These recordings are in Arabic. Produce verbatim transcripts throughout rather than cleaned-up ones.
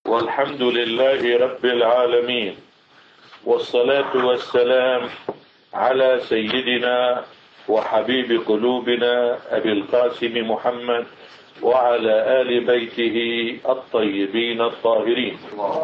والحمد لله رب العالمين، والصلاة والسلام على سيدنا وحبيب قلوبنا أبي القاسم محمد وعلى آل بيته الطيبين الطاهرين.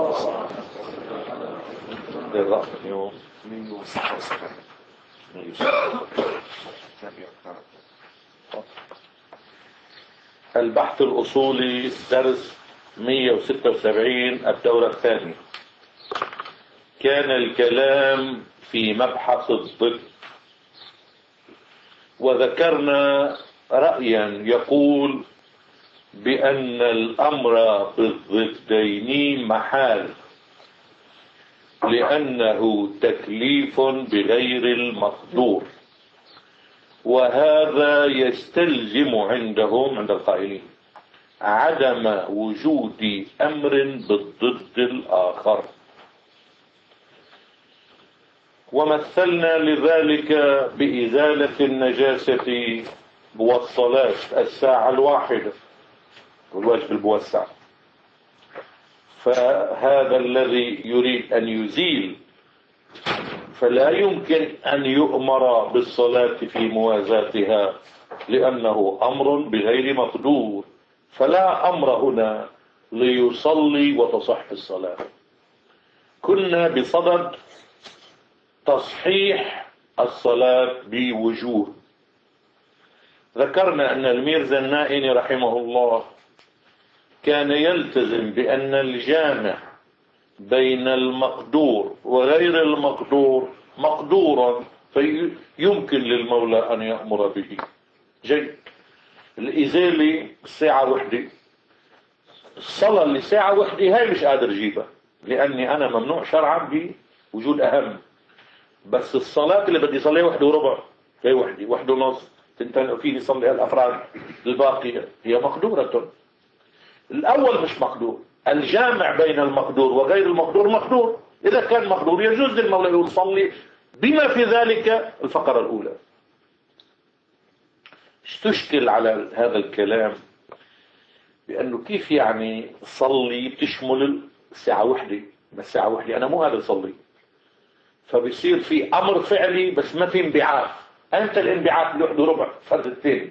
البحث الأصولي درس مئة وستة وسبعين الدورة الثانية. كان الكلام في مبحث الضد، وذكرنا رأيا يقول بأن الأمر بالضدين محال، لأنه تكليف بغير المقدور، وهذا يستلزم عندهم عند القائلين عدم وجود أمر بالضد الآخر. ومثلنا لذلك بإزالة النجاسة والصلاة الساعة الواحدة والواجب الموسع، فهذا الذي يريد أن يزيل فلا يمكن أن يؤمر بالصلاة في موازاتها، لأنه أمر بغير مقدور، فلا أمر هنا ليصلي وتصح الصلاة. كنا بصدد تصحيح الصلاة بوجوه. ذكرنا أن الميرزا النائني رحمه الله كان يلتزم بأن الجامع بين المقدور وغير المقدور مقدورا، فيمكن للمولى أن يأمر به. جيد. الإزالة الساعة وحدة، الصلاة اللي ساعة وحدة هاي مش قادر أجيبها، لأني أنا ممنوع شرعا بوجود أهم. بس الصلاة اللي بدي صليها وحدة وربع، هي وحدة وحدة ونص، تنتهي فيني صلي الأفراد الباقية، هي مقدورة. الأول مش مقدور. الجامع بين المقدور وغير المقدور مقدور. إذا كان مقدور يجوز للمولى يقول صلي بما في ذلك الفقرة الأولى. تشكل على هذا الكلام بأنه كيف يعني صلي بتشمل الساعة وحدة، بس الساعة وحدة أنا مو قادر أصلي، فبيصير في أمر فعلي بس ما في انبعاث. أنت الانبعاث لوحده ربع فرد الثاني،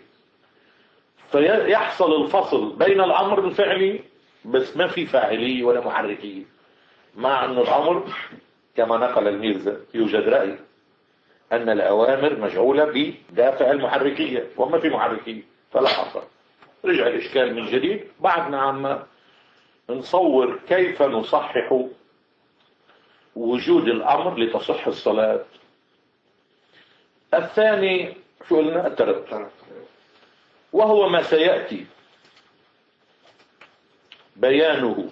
فيحصل الفصل بين الأمر الفعلي بس ما في فاعلية ولا محركية، مع أن الأمر كما نقل الميرزا يوجد رأي أن الأوامر مجعولة بدافع المحركية وما في محركية، فلا حصل. رجع الإشكال من جديد بعدنا عما نصور كيف نصحح وجود الأمر لتصح الصلاة. الثاني شو قلنا؟ الترتب، وهو ما سيأتي بيانه،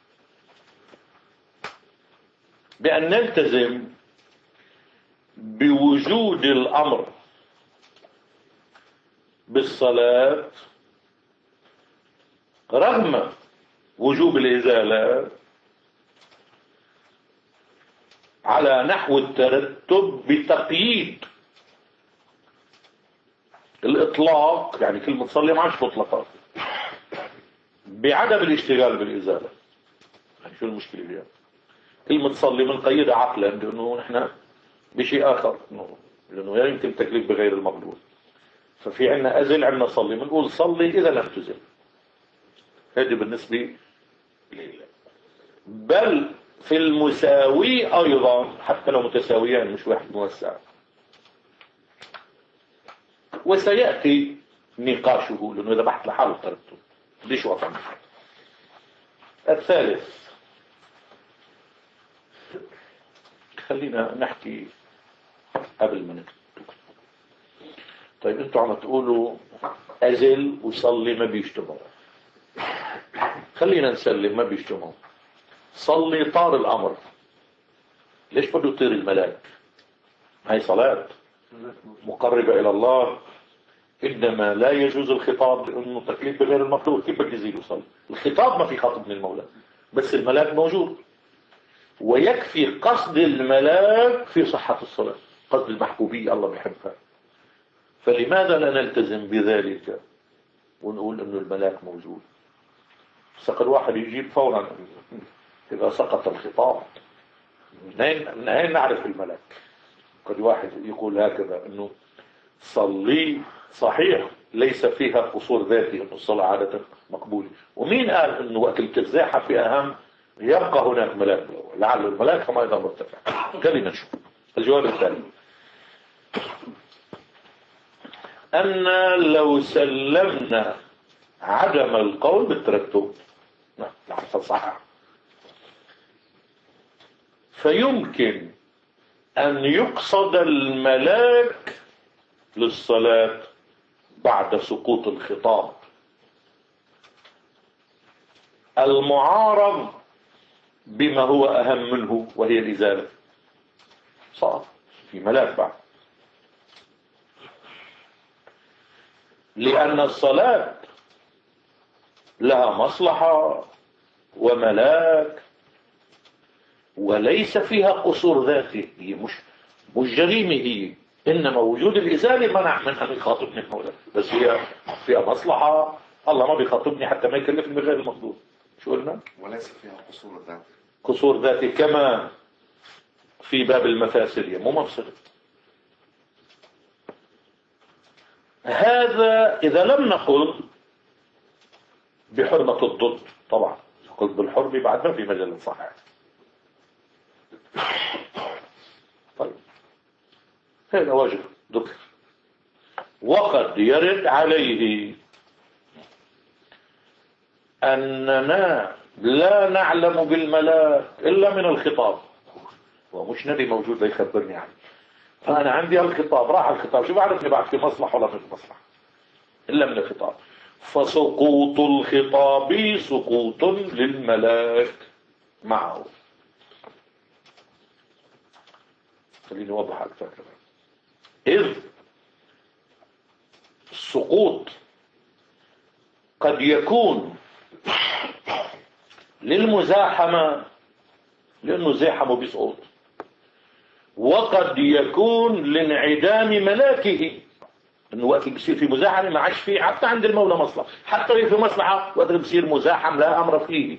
بأن نلتزم بوجود الأمر بالصلاة رغم وجوب الإزالة على نحو الترتب بتقييد الإطلاق، يعني كلمة صلي ما عادش مطلقة، بعدم الاشتغال بالإزالة. يعني شو المشكلة فيها؟ كلمة صلي بنقيدها عقلا لأنه نحن بشيء آخر، لأنه يمكن تكليف بغير المقدور. ففي عنا أزل عنا صلي، بنقول صلي إذا لم تزل. هذه بالنسبة لله. بل في المساوي أيضا حتى لو متساويان مش واحد موسع. وسيأتي نقاشه لأنه إذا بحث لحاله الترتب ليش وقفا. الثالث، خلينا نحكي قبل ما نكتب. طيب انتوا عم تقولوا أزل وصلي ما بيجتمعوا، خلينا نسلم ما بيجتمعوا. صلي طار الأمر، ليش بده يطير الملاك؟ هاي صلاة مقربة إلى الله، إنما لا يجوز الخطاب لأنه تكليف بغير المقدور. كيف بدي يزيد يصلي؟ الخطاب ما في خاطب من المولى، بس الملاك موجود، ويكفي قصد الملاك في صحة الصلاة، قصد المحبوبية الله بيحبها. فلماذا لا نلتزم بذلك ونقول انه الملاك موجود؟ سقد واحد يجيب فورا يبقى سقط الخطاب. من أين من أين نعرف الملاك؟ قد واحد يقول هكذا إنه صلي صحيح ليس فيها قصور ذاتي، إنه الصلاة عادة مقبولة، ومين قال إنه وقت التزاحة في أهم يبقى هناك ملاك؟ لعل الملاك هم أيضا مرتفع. خلينا نشوف الجواب الثاني، أن لو سلمنا عدم القول بالترتب لحظة صح، فيمكن أن يقصد الملاك للصلاة بعد سقوط الخطاب المعارض بما هو أهم منه وهي الإزالة. صار في ملاك بعد، لأن الصلاة لها مصلحة وملاك وليس فيها قصور ذاتي، هي مش مش جريمة، هي إنما وجود الإزالة منع من أن يخاطبني المولى، بس هي فيها مصلحة. الله ما بيخاطبني حتى ما يكلفني بغير المقدور. شو قلنا؟ وليس فيها قصور ذاتي. قصور ذاتي كما في باب المفاسد، مو مفسد. هذا إذا لم نقل بحرمة الضد، طبعا قلت بالحرمة بعد ما في مجال صحيح. طيب هذا واجب ذكر. وقد يرد عليه أننا لا نعلم بالملاك إلا من الخطاب، ومش نبي موجود ليخبرني عنه، فأنا عندي الخطاب، راح الخطاب، شو بعرفني بعد في مصلحة ولا في مصلحة إلا من الخطاب. فسقوط الخطاب سقوط للملاك معه. خليني أوضح أكثر كمان. إذ السقوط قد يكون للمزاحمة لأنه زاحمه بيسقط، وقد يكون لانعدام ملاكه، انه وقت بيصير في مزاحمه ما عادش فيه حتى عند المولى مصلحه، حتى في مصلحه وقت بيصير مزاحم لا امر فيه.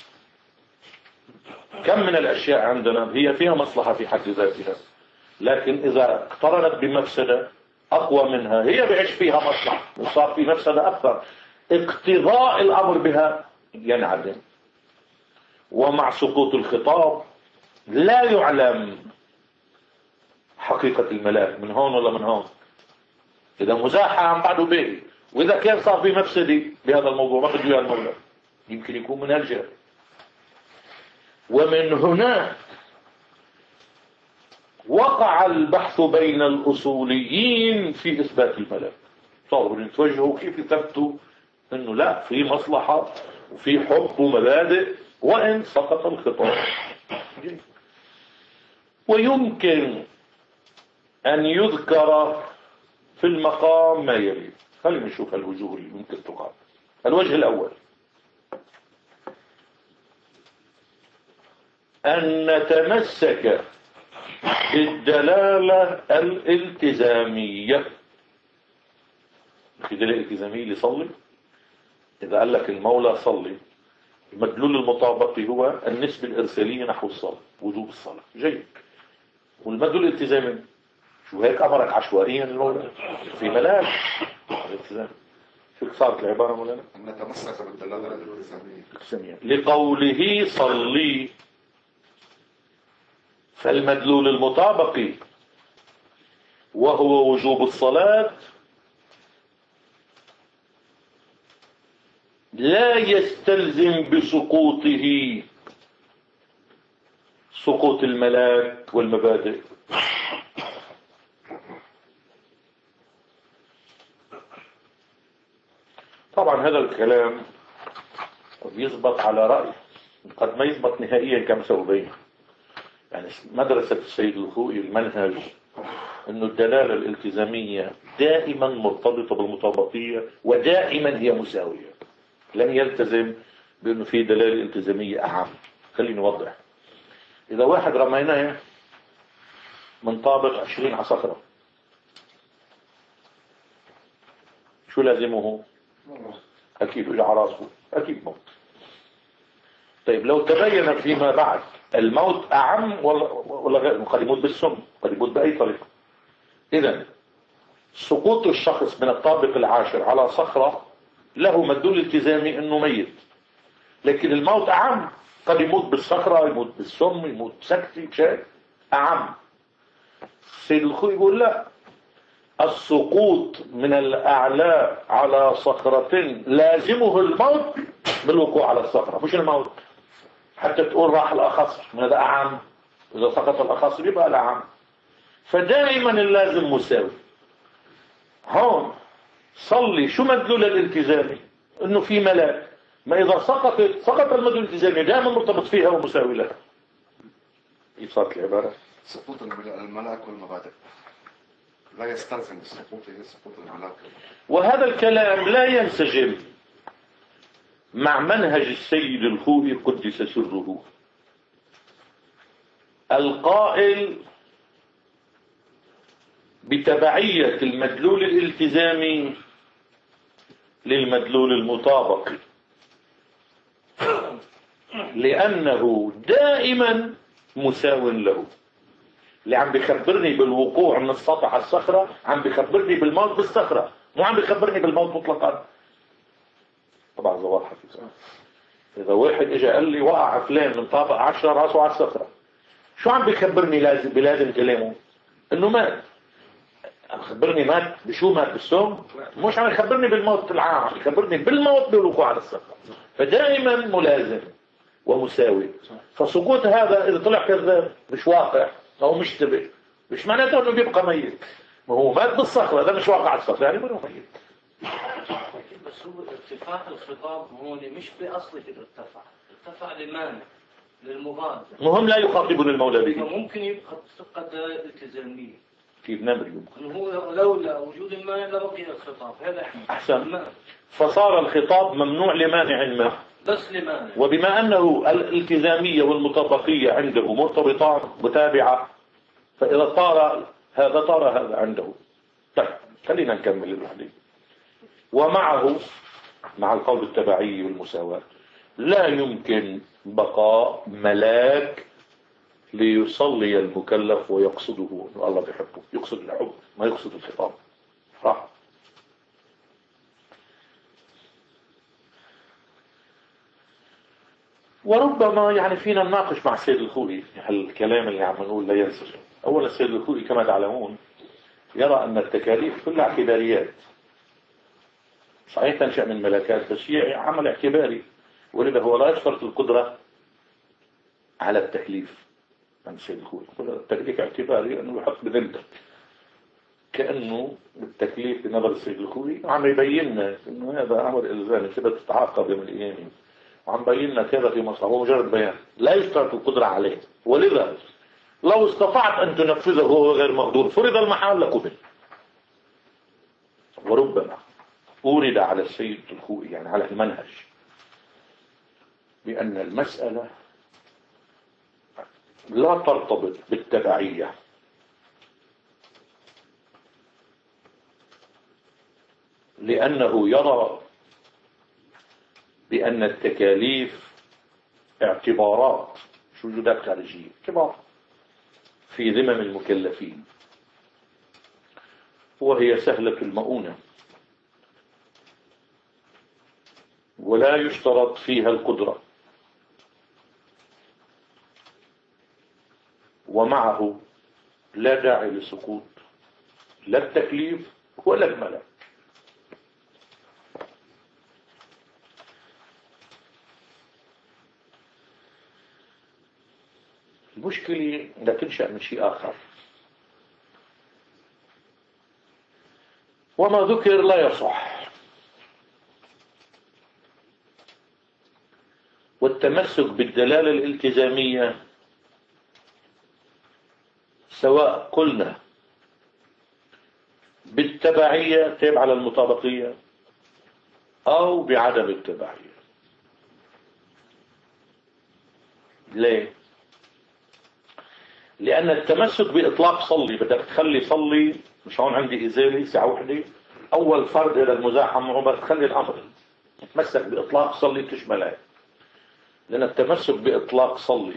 كم من الاشياء عندنا هي فيها مصلحه في حد ذاتها، لكن اذا اقترنت بمفسده اقوى منها هي بيعيش فيها مصلحه وصار في مفسده اكثر، اقتضاء الامر بها ينعدم. ومع سقوط الخطاب لا يعلم حقيقة الملاك من هون ولا من هون، إذا مزاحم بعده به، وإذا كان صار في مفسدة بهذا الموضوع ما بده إياه المولى يمكن يكون من هالجهة. ومن هنا وقع البحث بين الأصوليين في إثبات الملاك، صاروا يتوجهوا كيف يثبتوا إنه لا في مصلحة وفي حب ومبادئ وإن سقط الخطاب. ويمكن أن يذكر في المقام ما يلي. خلينا نشوف الوجوه اللي ممكن تقال. الوجه الأول أن نتمسك بالدلالة الالتزامية. في دلالة الالتزامية اللي صلي، إذا قال لك المولى صلي، المدلول المطابقي هو النسبة الإرسالية نحو الصلاة، وجوب الصلاة، جيد. والمدلول الالتزامي شو هيك أمرك عشوائيا المولى في ملاك الالتزام. شو صارت العبارة مولانا؟ أن نتمسك بالدلالة الالتزامية لقوله صلي، فالمدلول المطابقي وهو وجوب الصلاة لا يستلزم بسقوطه سقوط الملاك والمبادئ. طبعا هذا الكلام قد يضبط على رأي، قد ما يضبط نهائيا كما سأبين. يعني مدرسة السيد الخوئي المنهج انه الدلالة الالتزامية دائما مرتبطة بالمطابقية ودائما هي مساوية، لن يلتزم بانه في دلالة التزامية اعم. خليني اوضح. اذا واحد رميناه من طابق عشرين على صخرة شو لازمه؟ اكيد اجى على راسه، اكيد موت. طيب لو تبين فيما بعد الموت أعم ولا غير، قد يموت بالسم، قد يموت بأي طريقة. إذن سقوط الشخص من الطابق العاشر على صخرة له مدلول التزامي أنه ميت، لكن الموت أعم، قد يموت بالصخرة، يموت بالسم، يموت سكتي، شيء أعم. سيد الخوي يقول لا، السقوط من الأعلى على صخرة لازمه الموت بالوقوع على الصخرة، مش الموت. حتى تقول راح الأخص من هذا أعم، إذا سقط الأخص يبقى الأعم. فدائما اللازم مساوي. هون صلي شو مدلول الالتزامي؟ انه في ملاك، ما اذا سقطت سقط المدلول الالتزامي دائما مرتبط فيها ومساوي لها. كيف صارت العبارة؟ سقوط الملاك والمبادئ لا يستلزم السقوط هي سقوط الملاك. وهذا الكلام لا ينسجم مع منهج السيد الخوئي قدس سره القائل بتبعية المدلول الالتزامي للمدلول المطابقي، لأنه دائما مساو له. اللي عم بيخبرني بالوقوع من السطح على الصخرة عم بيخبرني بالموت بالصخرة، مو عم بيخبرني بالموت مطلقا. طبعا زوار حفيظ، إذا واحد اجى قال لي وقع فلان من طابق عشرة راسه على الصخرة، شو عم بيخبرني لازم بلازم كلامه؟ انه مات. خبرني مات بشو؟ مات بالسم؟ مش عم يخبرني بالموت العام، عم يخبرني بالموت بالوقوع على الصخرة. فدائما ملازم ومساوي. فسقوط هذا اذا طلع كذاب مش واقع او مشتبه، مش معناته انه بيبقى ميت. ما هو مات بالصخرة، ده مش واقع على الصخرة يعني منه ميت. بس هو ارتفاع الخطاب هون مش باصله ارتفع، ارتفع لمانع للمغادرة. مهم لا يخاطبون المولى به. فممكن يبقى قد التزامية. كيف نمر يمكن؟ هو لولا وجود المانع لبقي الخطاب، هذا احنا. احسن. فصار الخطاب ممنوع لمانع ما. بس لمانع. وبما انه الالتزامية والمطابقية عنده مرتبطان متابعة، فاذا طار هذا طار هذا عنده. طيب خلينا نكمل الحديث. ومعه مع القول التبعي والمساواة لا يمكن بقاء ملاك ليصلي المكلف ويقصده انه الله بيحبه، يقصد الحب ما يقصد الخطاب. صح؟ وربما يعني فينا نناقش مع السيد الخوئي الكلام اللي عم نقول لا ينسجم. اولا السيد الخوئي كما تعلمون يرى ان التكاليف كلها اعتباريات، صحيح تنشأ من ملكات بس هي عمل اعتباري، ولذا هو لا يشترط القدرة على التكليف. عند السيد الخوئي التكليف اعتباري انه يحط بذمتك، كأنه التكليف بنظر السيد الخوئي عم يبين لنا انه هذا امر الزامي كده تتعاقب يوم القيامة، وعم بين لنا كذا في مصلحة، هو مجرد بيان لا يشترط القدرة عليه. ولذا لو استطعت ان تنفذه وهو غير مقدور فرض المحال لقبل. وربما أورد على السيد الخوئي يعني على المنهج بأن المسألة لا ترتبط بالتبعية، لأنه يرى بأن التكاليف اعتبارات مش وجودات خارجية، اعتبار في ذمم المكلفين، وهي سهلة المؤونة ولا يشترط فيها القدرة. ومعه لا داعي لسقوط لا التكليف ولا الملك. المشكلة لا تنشأ من شيء آخر، وما ذكر لا يصح، والتمسك بالدلالة الالتزامية سواء قلنا بالتبعية تابع على المطابقية أو بعدم التبعية. ليه؟ لأن التمسك بإطلاق صلي، بدك تخلي صلي مش هون عندي إزالي ساعة وحدة، أول فرد إلى المزاحمة بدك تخلي الأمر تمسك بإطلاق صلي تشملها. لأن التمسك بإطلاق صلي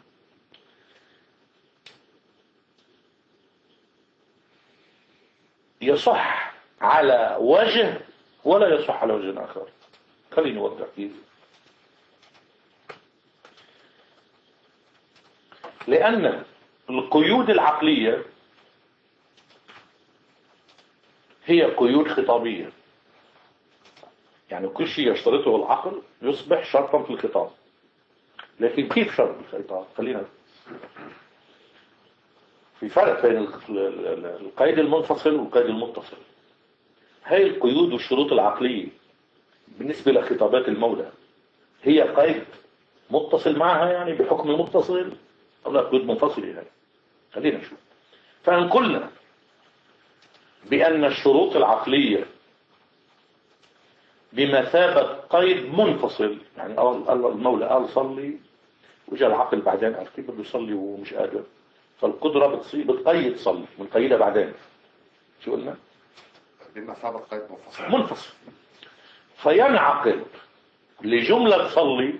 يصح على وجه ولا يصح على وجه آخر. خليني أوضح كيف. لأن القيود العقلية هي قيود خطابية، يعني كل شيء يشترطه العقل يصبح شرطا في الخطاب. لكن كيف شرط الخطاب؟ خلينا في فرق بين القيد المنفصل والقيد المتصل. هاي القيود والشروط العقلية بالنسبة لخطابات المولى هي قيد متصل معها، يعني بحكم المتصل، أو لا قيود منفصل يعني. خلينا نشوف. فإن قلنا بأن الشروط العقلية بمثابة قيد منفصل، يعني المولى قال صلي وجاء العقل بعدين قال كيف بده يصلي وهو مش قادر، فالقدرة بتصير بتقيد صلي، بنقيدها بعدين. شو قلنا؟ بمثابة قيد منفصل منفصل. فينعقد لجملة صلي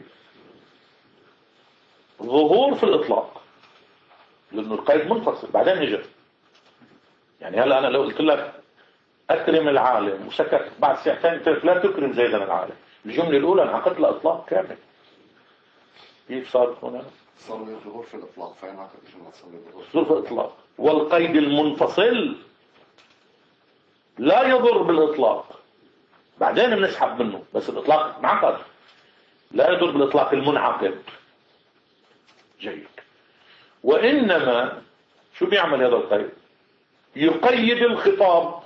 ظهور في الإطلاق، لأنه القيد منفصل بعدين اجى. يعني هلا أنا لو قلت لك أكرم العالم وسكت بعد ساعتين قلت لك لا تكرم زيدا العالم، الجملة الأولى انعقد لها إطلاق كامل. كيف صار هنا؟ صلي ظهور في الإطلاق، فينعقد جملة صلي ظهور ظهور في الإطلاق. والقيد المنفصل لا يضر بالإطلاق، بعدين بنسحب منه، بس الإطلاق انعقد، لا يضر بالإطلاق المنعقد. جيد. وإنما شو بيعمل هذا القيد؟ يقيد الخطاب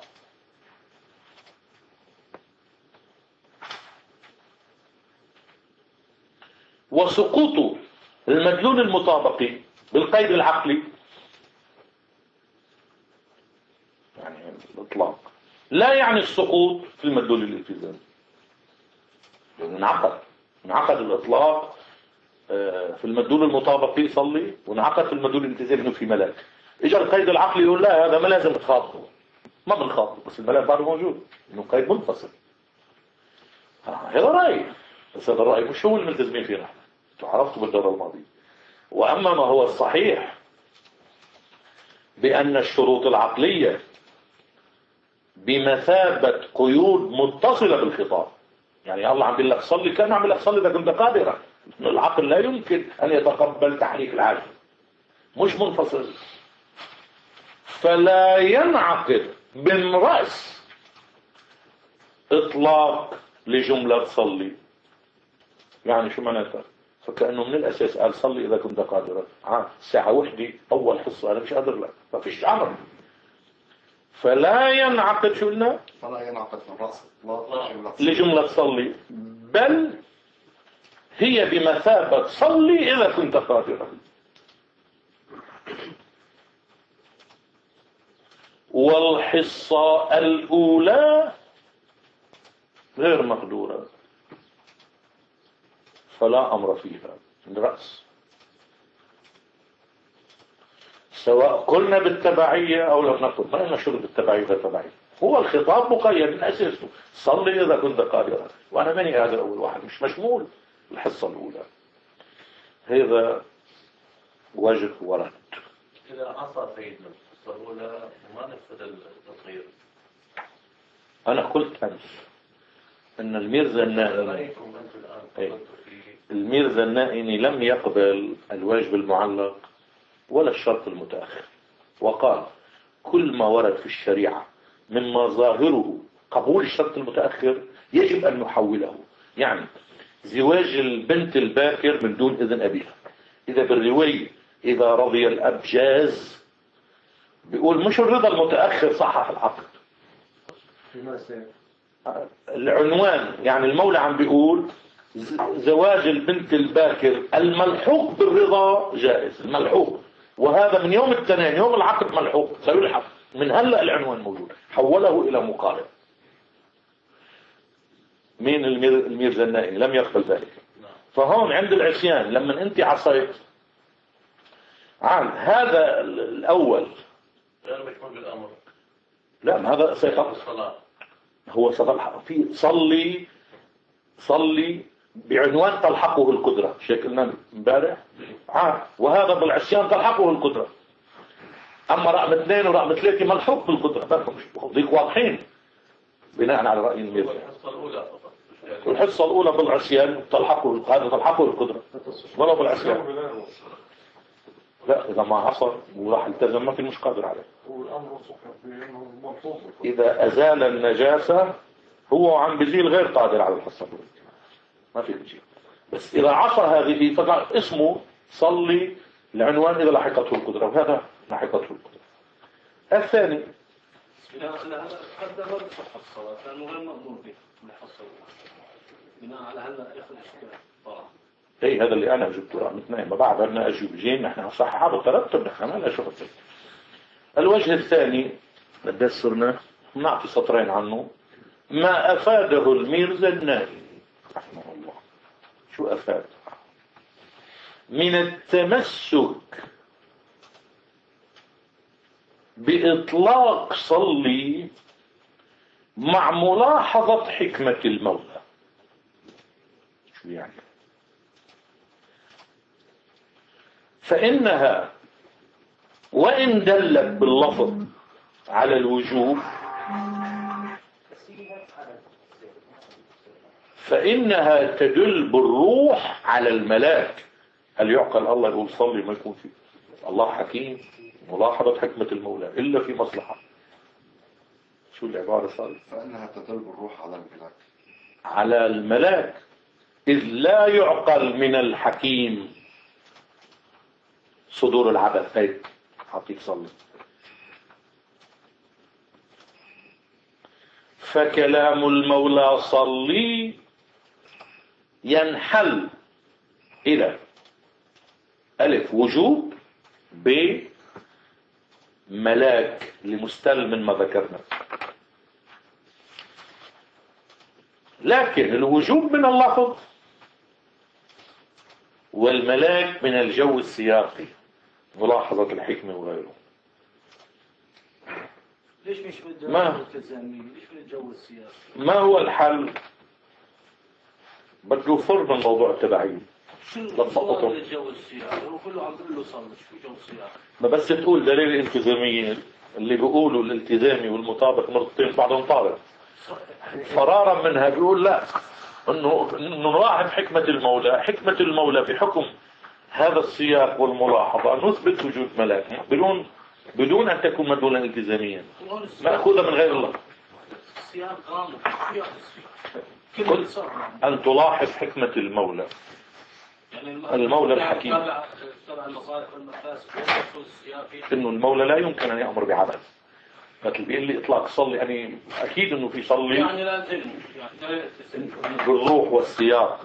وسقوط المدلول المطابقي بالقيد العقلي، يعني الإطلاق لا يعني السقوط في المدلول الالتزامي، لأنه انعقد انعقد الإطلاق في المدلول المطابقي صلي، وانعقد في المدلول الالتزامي انه في ملاك. اجى القيد العقلي يقول لا هذا ما لازم تخاطبه، ما بنخاطبه، بس الملاك بعده موجود، انه قيد منفصل. هذا رأي، بس هذا الرأي مش هو الملتزمين فيه نحن، عرفتوا بالدورة الماضية. وأما ما هو الصحيح بأن الشروط العقلية بمثابة قيود متصلة بالخطاب، يعني الله عم بيقول لك صلي، كان عم بيقول لك صلي إذا كنت قادرا. العقل لا يمكن أن يتقبل تحريك العاجل، مش منفصل. فلا ينعقد من رأس إطلاق لجملة صلي. يعني شو معناتها؟ فكأنه من الأساس قال صلي إذا كنت قادرا، عاد ساعة وحدة أول حصة أنا مش قادر لك، ما فيش عمل. فلا ينعقد، شو قلنا؟ فلا ينعقد من رأس إطلاق لجملة صلي، بل هي بمثابة صلي إذا كنت قادرا. والحصة الأولى غير مقدورة، فلا أمر فيها من رأس، سواء قلنا بالتبعية أو لم نقل. ما لنا شغل بالتبعية والتبعية، هو الخطاب مقيد من أساسه صلي إذا كنت قادرا، وأنا ماني هذا أول واحد، مش مشمول الحصة الأولى. هذا وجه ورد. إذا عصى سيدنا الحصة الأولى وما نفذ التطهير. أنا قلت أمس أن الميرزا النائني الميرزا النائني لم يقبل الواجب المعلق ولا الشرط المتأخر، وقال كل ما ورد في الشريعة مما ظاهره قبول الشرط المتأخر يجب أن نحوله. يعني زواج البنت الباكر من دون إذن أبيها، إذا بالرواية إذا رضي الأب جاز، بيقول مش الرضا المتأخر صحح العقد. العنوان يعني المولى عم بيقول زواج البنت الباكر الملحوق بالرضا جائز، الملحوق، وهذا من يوم التنين يوم العقد ملحوق سيلحق، من هلأ العنوان موجود، حوله إلى مقارن. مين الميرزا النائي لم يقبل ذلك. فهون عند العصيان لما انت عصيت عن هذا الأول لا مش موجود الأمر، لا ما هذا سيطلع الصلاة هو صلاة في صلي صلي بعنوان تلحقه القدرة، شكلنا امبارح آه. وهذا بالعصيان تلحقه القدرة. أما رقم اثنين ورقم ثلاثة ملحوق بالقدرة، ضيق واضحين بناء على رأي الميزة. الحصة الأولى فقط. والحصة الأولى بالعصيان تلحقه، هذا تلحقه القدرة ولو بالعصيان. لا إذا ما عصى وراح التزم ما في مش قادر عليه. إذا أزال النجاسة هو عم بزيل غير قادر على الحصة الأولى، ما في شيء. بس إذا عصى هذه فاسمه صلي العنوان إذا لحقته القدرة، وهذا لحقته القدرة. الثاني لا لا قدر ما بصح الصلاة لأنه غير مأمور به الحصة بناء على هلا ياخذ اشتراك طبعا. اي هذا اللي انا جبته رقم اثنين، ما بعد بدنا اجيب جين نحن صححها بالترتب، نحن ما لنا شغل فيه. الوجه الثاني بدنا صرنا نعطي سطرين عنه. ما افاده الميرزا النائي رحمه الله. شو افاد؟ من التمسك باطلاق صلي مع ملاحظة حكمة المولى. شو يعني؟ فإنها وإن دلت باللفظ على الوجوب فإنها تدل بالروح على الملاك. هل يعقل الله يقول صلي ما يكون فيه؟ الله حكيم، ملاحظة حكمة المولى إلا في مصلحة. شو العبارة صارت؟ فإنها تدل بالروح على الملاك. على الملاك، إذ لا يعقل من الحكيم صدور العبث. هيك حطيك صلي. فكلام المولى صلي ينحل إلى ألف وجوب، ب ملاك لمستلم ما ذكرنا. لكن الوجوب من اللفظ والملاك من الجو السياقي، ملاحظة الحكمة وغيره. ليش مش بالجو ما الالتزامي؟ ليش بالجو السياسي؟ ما هو الحل؟ بده يفر من موضوع التبعين. شو لتسقطهم. الجو السياسي؟ هو كله عم بيقول له صلي، شو جو السياسي؟ ما بس تقول دليل الالتزاميين اللي بيقولوا الالتزامي والمطابق مرتين بعضهم طارق. فرارا منها بيقول لا، انه نراعي حكمة المولى. حكمة المولى بحكم هذا السياق والملاحظة نثبت وجود ملاك بدون بدون ان تكون مدلولا التزاميا مأخوذة من غير الله. السياق غامض. قلت ان تلاحظ حكمة المولى، يعني المولى الحكيم. تبع المصالح والمفاسد السياقي. انه المولى لا يمكن ان يأمر بعبث. مثل بيقول لي اطلاق صلي، يعني اكيد انه في صلي يعني لازم يعني بالروح والسياق.